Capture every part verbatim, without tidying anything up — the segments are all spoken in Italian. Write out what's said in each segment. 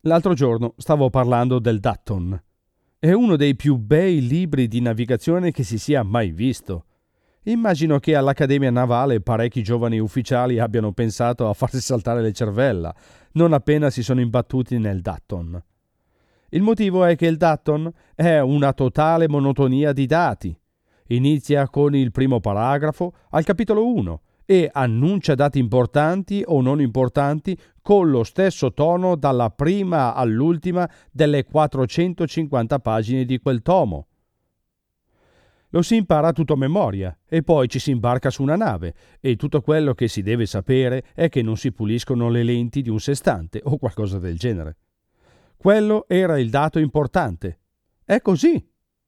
L'altro giorno stavo parlando del Dutton. È uno dei più bei libri di navigazione che si sia mai visto. Immagino che all'Accademia Navale parecchi giovani ufficiali abbiano pensato a farsi saltare le cervella, non appena si sono imbattuti nel Dutton. Il motivo è che il Dutton è una totale monotonia di dati. Inizia con il primo paragrafo al capitolo uno e annuncia dati importanti o non importanti con lo stesso tono dalla prima all'ultima delle quattrocentocinquanta pagine di quel tomo. Lo si impara tutto a memoria e poi ci si imbarca su una nave e tutto quello che si deve sapere è che non si puliscono le lenti di un sestante o qualcosa del genere. Quello era il dato importante. È così.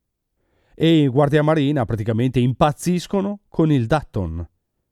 E i guardiamarina praticamente impazziscono con il Dutton.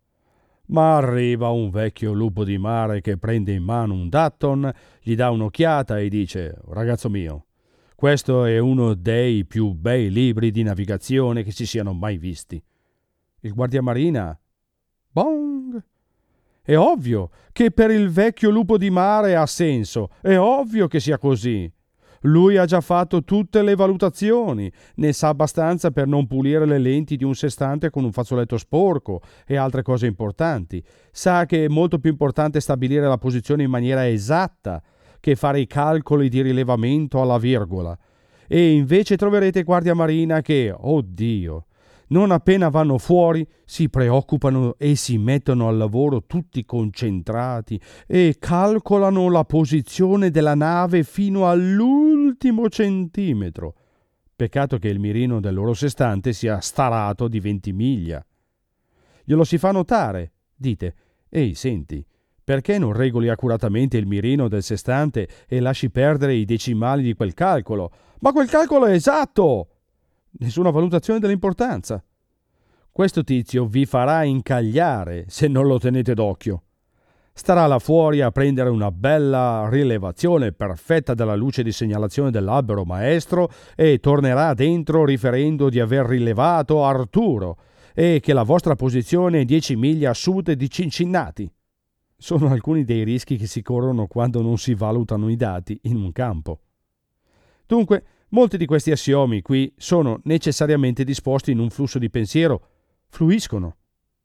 Ma arriva un vecchio lupo di mare che prende in mano un Dutton, gli dà un'occhiata e dice: «Ragazzo mio, questo è uno dei più bei libri di navigazione che si siano mai visti». Il guardiamarina: «Bong! È ovvio che per il vecchio lupo di mare ha senso, è ovvio che sia così. Lui ha già fatto tutte le valutazioni, ne sa abbastanza per non pulire le lenti di un sestante con un fazzoletto sporco e altre cose importanti. Sa che è molto più importante stabilire la posizione in maniera esatta che fare i calcoli di rilevamento alla virgola. E invece troverete guardiamarina che, oddio, non appena vanno fuori si preoccupano e si mettono al lavoro tutti concentrati e calcolano la posizione della nave fino all'ultimo centimetro. Peccato che il mirino del loro sestante sia starato di venti miglia. Glielo si fa notare. Dite: «Ehi, senti, perché non regoli accuratamente il mirino del sestante e lasci perdere i decimali di quel calcolo?» «Ma quel calcolo è esatto!» Nessuna valutazione dell'importanza. Questo tizio vi farà incagliare se non lo tenete d'occhio. Starà là fuori a prendere una bella rilevazione perfetta della luce di segnalazione dell'albero maestro e tornerà dentro riferendo di aver rilevato Arturo e che la vostra posizione è dieci miglia a sud di Cincinnati. Sono alcuni dei rischi che si corrono quando non si valutano i dati in un campo. Dunque, molti di questi assiomi qui sono necessariamente disposti in un flusso di pensiero, fluiscono.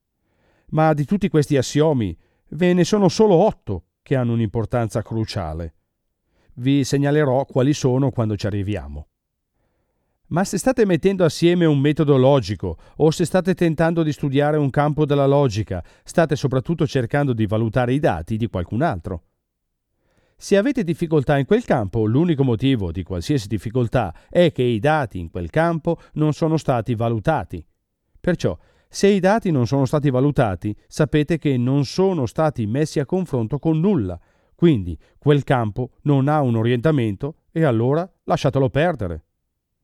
Ma di tutti questi assiomi ve ne sono solo otto che hanno un'importanza cruciale. Vi segnalerò quali sono quando ci arriviamo. Ma se state mettendo assieme un metodo logico o se state tentando di studiare un campo della logica, state soprattutto cercando di valutare i dati di qualcun altro. Se avete difficoltà in quel campo, l'unico motivo di qualsiasi difficoltà è che i dati in quel campo non sono stati valutati. Perciò, se i dati non sono stati valutati, sapete che non sono stati messi a confronto con nulla. Quindi quel campo non ha un orientamento e allora lasciatelo perdere.